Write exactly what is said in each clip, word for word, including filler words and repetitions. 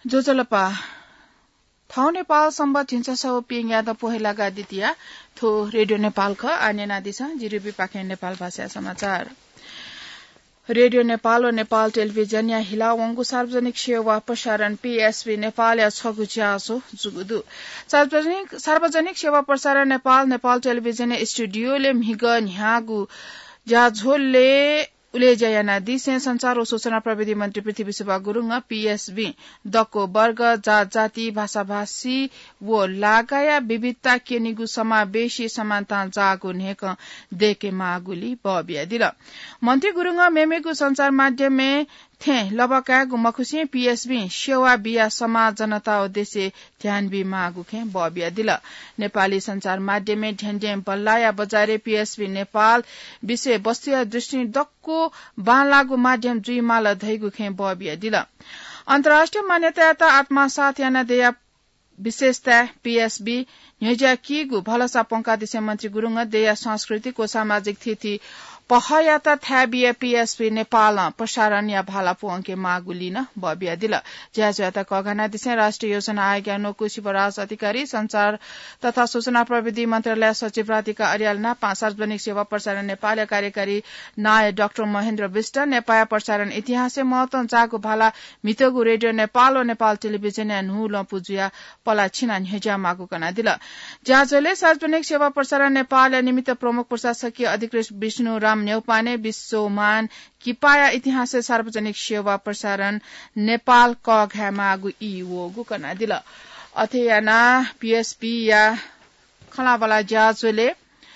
जोजलपा थाउ नेपाल सम्बत हिंसा सौ पिङ यादव पहिलाका द्वितीय थो रेडियो नेपाल ख आन्यना दिशा जिरुबी पाखे नेपाल भाषा समाचार रेडियो नेपाल और नेपाल टेलिभिजन या हिलावंगु सार्वजनिक सेवा प्रसारण पीएसबी नेपाल या छगु चासो जुगुदु सार्वजनिक सार्वजनिक सेवा प्रसारण नेपाल नेपाल टेलिभिजन स्टुडियोले मिग न्यागु जाझोलले उले जयाना दिसे संचार और सूचना प्रविधि मंत्री पृथ्वी सुब्बा गुरुङ पीएसबी दको वर्ग जात जाति भाषा भाषी वो लगाया विविधता के निगु समावेशी समानता जागो नेक देके मागुली बबिया दिल मंत्री गुरुङ मेमेगु संचार माध्यम में थे लबका गुमखुसी पीएसबी सेवा बिया समाज जनता उद्देश्य ध्यान बी मागु खे बबिया दिल नेपाली संचार माध्यम में ढेंढेम बल्लाया बजारे पीएसबी नेपाल विषय वस्तु दृष्टि दक्को बालागु माध्यम जुई माल धैगु खे बबिया दिल अन्तर्राष्ट्रिय मान्यता आत्मा साथ याना देया विशेषता पीएसबी न्यजा किगु भलसा पंका दिसे मंत्री गुरुङ देया सांस्कृतिक और सामाजिक थिति पहयाता थ्याबिया पीएसबी नेपाल प्रसारण या भालापु अंके मागुलिन बबिया दिल ज्याज्याता कगना दिसे राष्ट्रिय योजना आयोग नोकु शिवराज अधिकारी संचार तथा सूचना प्रविधि मन्त्रालय सचिव राधिका अर्याल नापा सार्वजनिक सेवा प्रसारण नेपाल कार्यकारी नाय डाक्टर महेन्द्र विष्ट नेपाल प्रसारण इतिहास महत्व जागु भाला मितगु रेडियो नेपाल और नेपाल टेलिभिजन नु लपुजुया पला छिना हेजा मागु कना दिल ज्याजले सार्वजनिक सेवा प्रसारण नेपाल निमित्त प्रमुख प्रशासकीय अधिकृत विष्णु राम नेउपाने विश्वमान किपाया इतिहास सार्वजनिक सेवा प्रसारण नेपाल क घामागु इवोगु कना दिल अथेयाना पीएसपी या खलावाला जाजले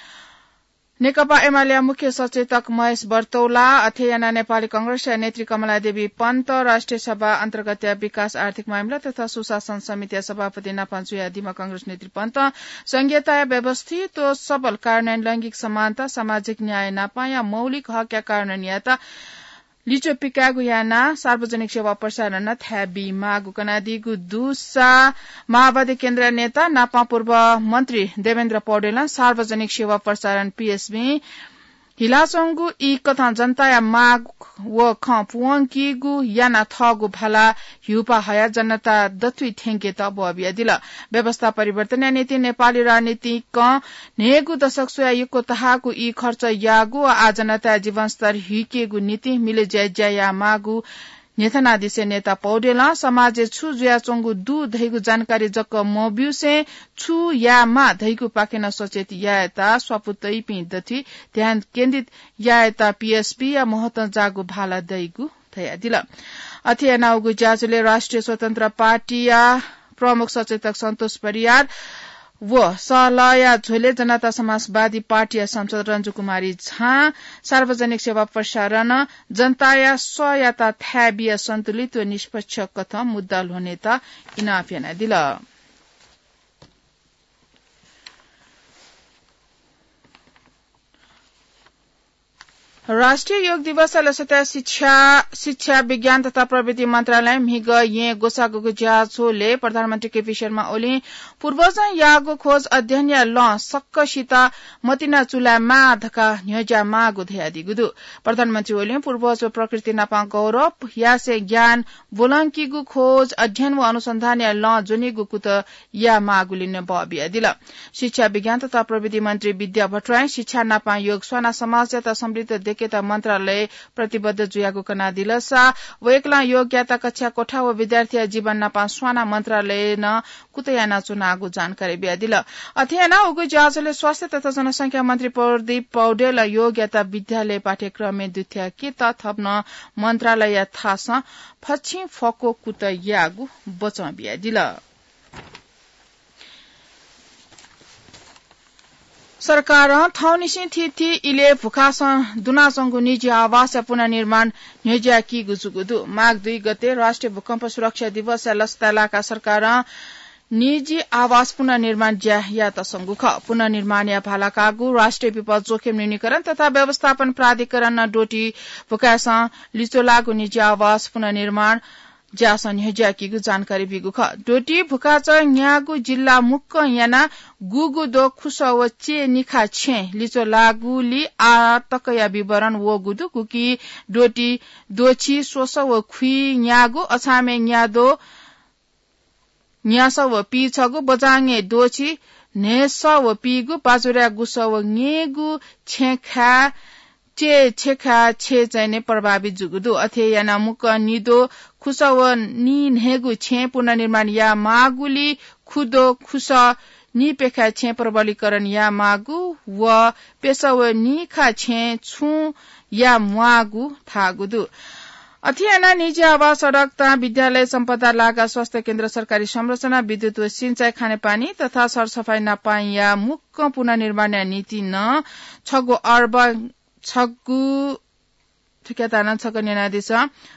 नेकपा एमाले मुख्य सचेतक महेश बर्तौला अथेयाना नेपाली कांग्रेस नेत्री कमला देवी पन्त राष्ट्रिय सभा अन्तर्गत विकास आर्थिक मामिला तथा सुशासन समिति सभापति नापाञ्चुया दिमा कांग्रेस नेत्री पन्त संघीयता व्यवस्थित और सबल कार्यान्वयन लैंगिक समानता सामाजिक न्याय नापाया मौलिक हक या कार्यान्वयनता लिचो पिकागु याना सार्वजनिक सेवा प्रसारण थ्याबी मागु कनादिगु दुसा माओवादी केन्द्र नेता नापा पूर्व मन्त्री देवेन्द्र पौडेल सार्वजनिक सेवा प्रसारण पीएसबी हिलाचंगु ई कथा जनता या माग व ख पुवंकीगु याना थगु भला युपा हया जनता दथुई ठेंगे त बबिया दिल व्यवस्था परिवर्तन नीति नेपाली राजनीति क नेगु दशक सोया युको तहागु ई खर्च यागु आ जनता जीवन स्तर हिकेगु नीति मिले जय जया मागु नेथना दिसे नेता पौडेला समाज छु जुया चंगु दु धैगु जानकारी जक मोब्यु से छु या मा धैगु पाकेन सचेत यायता स्वपुतै पि दथि ध्यान केन्द्रित यायता पीएसपी या महत्व जागु भाला दैगु थया दिल अथेनाउगु जाजुले राष्ट्रिय स्वतन्त्र पार्टी या प्रमुख सचेतक सन्तोष परियार वो सलया झोले जनता समाजवादी पार्टी सांसद रञ्जु कुमारी झा सार्वजनिक सेवा प्रसारण जनता या स्वयता थ्याबिया सन्तुलित व निष्पक्ष कथा मुद्दा हुने त इनाफियाना दिल राष्ट्रिय योग दिवस लसता शिक्षा शिक्षा विज्ञान तथा प्रविधि मन्त्रालय मिग ये गोसागुगु ज्याछोले प्रधानमन्त्री केपी शर्मा ओली पूर्वज यागो खोज अध्ययन या ल सक्कसित मतिना चुला माधका न्यजा मागु ध्यादिगुदु प्रधानमन्त्री ओली पूर्वज प्रकृति नापा गौरव यासे ज्ञान बोलंकीगु खोज अध्ययन व अनुसन्धान या ल जुनिगु कुत या मागुलिन बबिया दिल शिक्षा विज्ञान तथा प्रविधि मन्त्री विद्या भट्टराई शिक्षा नापा योग स्वाना समाज तथा समृद्ध केता मन्त्रालय प्रतिबद्ध जुयागु कना दिलसा वेकला योग्यता कक्षा कोठा व विद्यार्थी जीवन नापा स्वाना मन्त्रालय न कुतयाना चुनागु जानकारी बिया दिल अध्ययना उगु जाजले स्वास्थ्य तथा जनसंख्या मन्त्री प्रदीप पौडेल योग्यता विद्यालय पाठ्यक्रम में दुथ्या के त थप्न मन्त्रालय थास फछि फको कुतयागु बचा बिया दिल सरकार थौनिसी थिथि इले भुखास दुनासंगु निजी आवास पुनर्निर्माण न्यजा की गुजुगुदु माघ दुई गते राष्ट्रिय भूकम्प सुरक्षा दिवस लसतलाका सरकार निजी आवास पुनर्निर्माण ज्या या तसंगु ख पुनर्निर्माण या भालाकागु राष्ट्रिय विपद जोखिम न्यूनीकरण तथा व्यवस्थापन प्राधिकरण डोटी भुकास लिचोलागु निजी आवास पुनर्निर्माण जासन हेजाकीगु जानकारी बिगु ख डोटी भुकाच न्यागु जिल्ला मुक्क याना गुगु दो खुस व चे निखा छे लिचो लागुली आ तकया विवरण वो गुदु कुकी डोटी दोची सोस व खुई न्यागु अछामे न्यादो न्यास व पी छगु बजाङे दोची नेस व पीगु पाजुरा गुस व ङेगु छेखा चे छेखा छे चाहिने प्रभावित जुगुदु अथे याना मुक निदो खुस व नि नेगु छे पुनर्निर्माण या मागुली खुदो खुस नि पेखा छे प्रबलीकरण या मागु व पेसा व नि खा छे छु या मुआगु थागुदु अथियाना निजी आवास सड़क तथा विद्यालय सम्पदा लागा स्वास्थ्य केन्द्र सरकारी संरचना विद्युत व सिंचाई खानेपानी तथा सरसफाई नपाई या मुक्क पुनर्निर्माण नीति न छगो अर्ब छगु ठिकादार छगने नादिस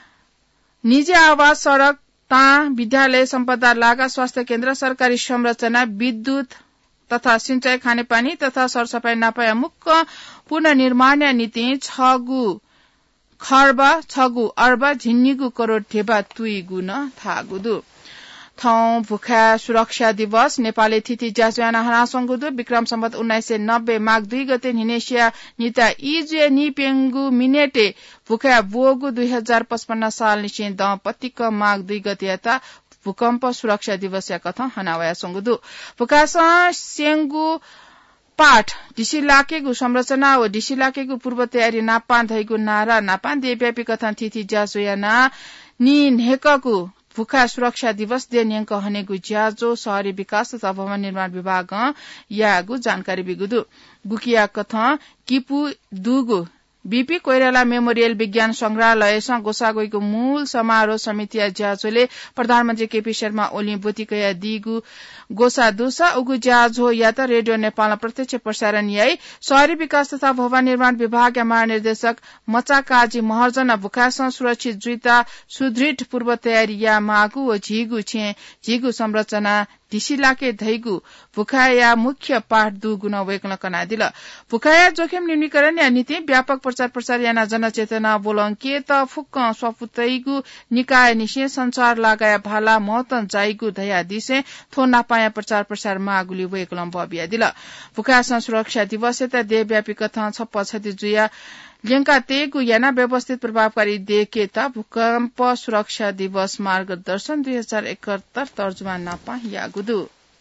निजी आवास सड़क ता विद्यालय सम्पदा लागा स्वास्थ्य केन्द्र सरकारी संरचना विद्युत तथा सिंचाई खानेपानी तथा सरसफाई नपाई मुक्क पुनर्निर्माण नीति छगु खर्ब छगु अर्ब झिन्निगु करोड़ थेबा तुइगु न थागुदु थौ भुखा सुरक्षा दिवस नेपाली तिथि जाजुयाना हनासंगुदु विक्रम सम्वत उन्नाइस सय नब्बे माघ दुई गते हिनेसिया निता इजे निपेंगु मिनेटे भुखा बोगु दुई हजार पचपन्न साल निशे दम्पतिक माघ दुई गते यता भूकम्प सुरक्षा दिवस या कथा हनावया संगुदु भुकास सेंगु पाठ डिसिलाकेगु संरचना व डिसिलाकेगु पूर्व तयारी नापान धैगु नारा नापान देव्यापी कथन तिथि जाजुयाना नि नेकगु भूखा सुरक्षा दिवस दे न्यंक हनेगु ज्याजो शहरी विकास तथा भवन निर्माण विभाग यागु जानकारी बिगुदु गुकिया कथा किपु दुगु बीपी कोइराला मेमोरियल विज्ञान संग्रहालयसँग गोसागोईको मूल समारोह समिति ज्याजोले प्रधानमन्त्री केपी शर्मा ओली बोतिकया दिगु गोसा दुसा उगु ज्याज हो या त रेडियो नेपालमा प्रत्यक्ष प्रसारण याई शहरी विकास तथा भवन निर्माण विभाग या महानिर्देशक मचा काजी महर्जन भुकास सुरक्षित जुइता सुदृढ पूर्व तयारी या मागु व झिगु छे झिगु संरचना ढिसिलाके धैगु भुखाया मुख्य पाठ दु गुण वेक्न कना दिल भुखाया जोखिम न्यूनीकरण या नीति व्यापक प्रचार प्रसार याना जनचेतना बोलंके त फुक्क स्वपुतैगु निकाय निशे संचार लगाया भाला महतन जाइगु धया दिसे थो नापाया प्रचार प्रसार मागुली वेक्लम बबिया दिल भुखा सुरक्षा दिवस त देव्यापी कथा छप्प छति जुया लेंका तेगु याना व्यवस्थित प्रभावकारी देखे त भूकम्प सुरक्षा दिवस मार्गदर्शन दुई हजार एकहत्तर तर्जुमा नापा यागुदु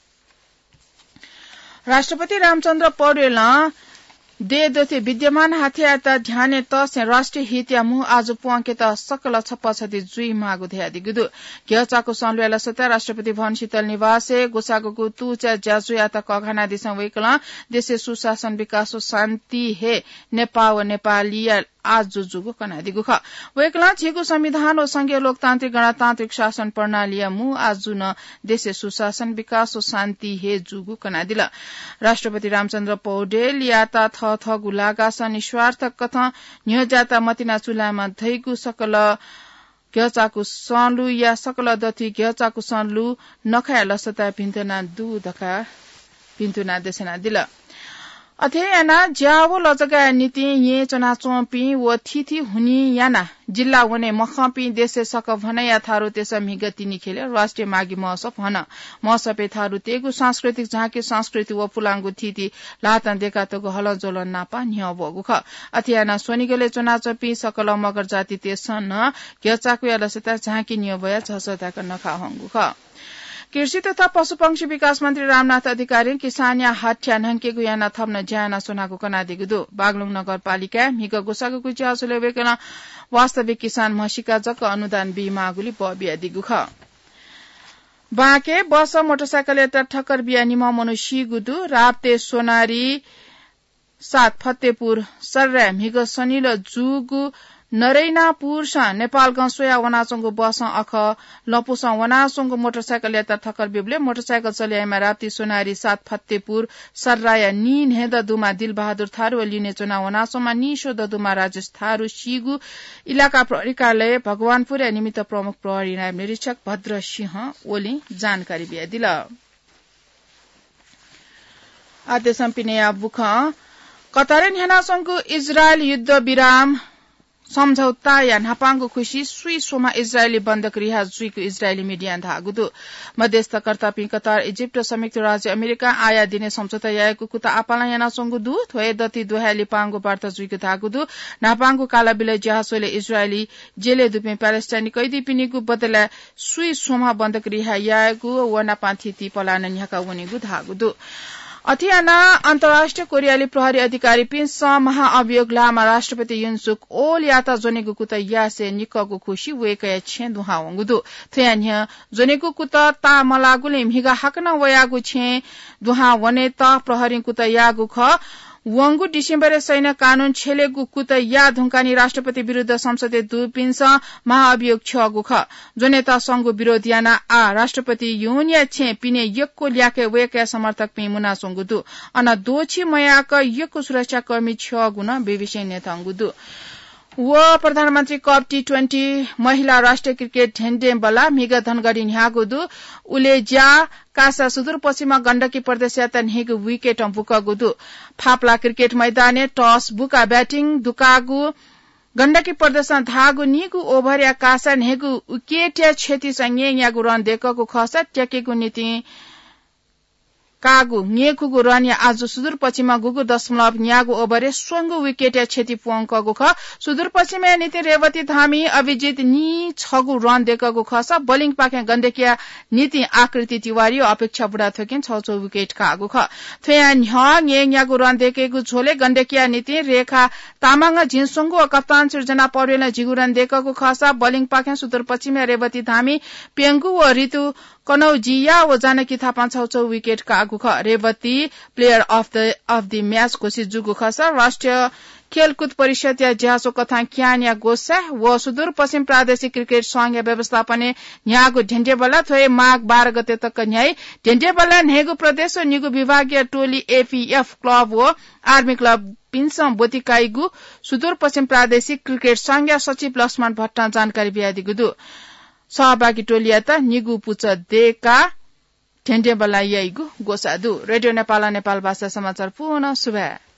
राष्ट्रपति रामचन्द्र पौडेल दे दोथे विद्यमान हाथियाता ध्याने त से राष्ट्रिय हित या मु आज पुआके त सकल छप्प छति जुई मागु ध्या दिगुदु ग्यचाको संलवेला सता राष्ट्रपति भवन शीतल निवासे गोसागोको तुचा जाजु या त कघना दिसा वेकला देशे सुशासन विकास शान्ति हे नेपाल नेपालिया आज जुजुगो कना दिगु ख वेकला छिगु संविधान ओ संघीय लोकतान्त्रिक गणतान्त्रिक शासन प्रणाली मु आज न देशे सुशासन विकास ओ शान्ति हे जुगु कना दिला राष्ट्रपति रामचन्द्र पौडेल या त थ थ गुलागा निस्वार्थ कथा न्य जाता मतिना चुलामा धैगु सकल ग्यचाकु सन्लु या सकल दथि ग्यचाकु सन्लु नखाया लसता भिन्तना दु धका भिन्तुना देशना दिला अथेयाना ज्यावो लजगा नीति ये चना चोपी व थिथि हुनी याना जिल्ला वने मखपी देशे सक भनया थारो तेस मिगति निखेले राष्ट्रिय मागी महोत्सव हन महोत्सव थारो तेगु सांस्कृतिक झाँकी संस्कृति व पुलांगु थिथि लातन देखा तगु हल जोलन नापा न्य बगु ख अथेयाना सोनिगले चना चोपी सकल मगर जाति तेसन ग्यचाकु यालसता झाँकी न्य भया छसता क नखा हंगु ख कृषि तथा पशुपक्षी विकास मन्त्री रामनाथ अधिकारी किसान या हट्या नंके गुयाना थप्न ज्याना सोनाको कना दिगुदो बागलुङ नगरपालिका मिग गोसाको गुज्यासुले वेकना वास्तविक किसान मसिका जक अनुदान बीमा गुली बबिया दिगु ख बाके बस मोटरसाइकल यात्रा ठक्कर बिया निम मनुष्य गुदु राप्ते सोनारी सात फतेपुर सर्रा मिग सनिल जुगु नरैनापुर सा नेपाल गंसोया वनासंगो बस अख लपुसा वनासंगो मोटरसाइकल यात्रा ठक्कर बिबले मोटरसाइकल चलियामा राप्ती सोनारी सात फतेपुर सर्राया नीन हेद दुमा दिल बहादुर थारू लिने चुना वनासोमा निशो ददुमा राजेश थारू शिगु इलाका प्रहरी कार्यालय भगवानपुर निमित्त प्रमुख प्रहरी नायब निरीक्षक भद्र सिंह ओली जानकारी बिया दिल आदेश पिने बुख कतार न्यानासंगो इजरायल युद्ध विराम सम्झौता या नापाङको खुशी सुई सोमा इजरायली बन्दक रिहा जुइको इजरायली मिडिया धागुदु मध्यस्थकर्ता पि कतार इजिप्ट र संयुक्त राज्य अमेरिका आया दिने सम्झौता याएको कुता आपाला याना संगुदु थोए दति दोहाली पाङको वार्ता जुइको धागुदु नापाङको काला बिले जहासोले इजरायली जेले दुपे प्यालेस्टाइनी कैदी पिनीको बदला सुई सोमा बन्दक रिहा याएको वना पान्थिति पलान न्याका वनेगु धागुदु अथियाना अन्तर्राष्ट्रिय कोरियाली प्रहरी अधिकारी पिन्स महाअभियोग लामा राष्ट्रपति युनसुक ओल याता जोनेगु कुता यासे निकगु खुशी वेकया छे दुहा वंगुदु थयान्य जोनेगु कुता ता मलागुले मिगा हकना वयागु छे दुहा वने त प्रहरी कुता यागु ख वंगु डिसेम्बर सैन्य कानून छेलेगु कुत या धुंकानी राष्ट्रपति विरुद्ध संसदीय दुपिन्स महाअभियोग छगु ख जोनेता संघु विरोध याना आ राष्ट्रपति युनिया छे पिने यक्को ल्याके वेके समर्थक पे मुना संगुदु अन दोछि मयाक यक्को सुरक्षा कर्मी छगु न बेविषय नेता अंगुदु व प्रधानमन्त्री कप टी ट्वेन्टी महिला राष्ट्रिय क्रिकेट ढेन्डे बला मिग धनगढी न्यागुदु उले ज्या कासा सुदूरपश्चिम गण्डकी प्रदेश याता नेगु विकेट बुकगुदु फाप्ला क्रिकेट मैदाने टस बुका ब्याटिङ दुकागु गण्डकी प्रदेश धागु निगु ओभर या कासा नेगु विकेट या क्षति संगे यागु रन देखको खसा ट्याकेगु नीति कागु ङेखुगु रन या आज सुदूरपश्चिम गुगु दशमलव न्यागु ओभरे स्वंगु विकेट या क्षति पुङकगु ख सुदूरपश्चिम नीति रेवती धामी अभिजित नि छगु रन देखगु खसा बोलिङ पाके गण्डकिया नीति आकृति तिवारी अपेक्षा बुढा थकेन छ छ विकेट कागु ख थया न्ह ङे न्यागु रन देखेगु झोले गण्डकिया नीति रेखा तामाङ झिनसुङगु कप्तान सृजना पौडेल जिगु रन देखगु खसा बोलिङ पाके सुदूरपश्चिम रेवती धामी पेंगु व ऋतु कनौजिया व जानकी थापा छ छ विकेट कागु ख Revati player of the of the match घोषित जुगु खसा राष्ट्रिय खेलकुद परिषद या ज्यासो कथा क्यान या गोसा व सुदूर पश्चिम प्रादेशिक क्रिकेट संघ या व्यवस्थापने न्यागु ढेन्डेबला थोए माघ बाह्र गते तक न्याय ढेन्डेबला नेगु प्रदेश व निगु विभागीय टोली एपीएफ क्लब व आर्मी क्लब पिन्सम बोतिकाइगु सुदूर पश्चिम प्रादेशिक क्रिकेट संघ या सचिव लक्ष्मण भट्ट जानकारी बियादिगुदु सहभागी टोलिया त निगु पुच देका ढेन्डेबला याइगु गोसादु रेडियो नेपाल नेपाल भाषा समाचार पुनः सुबह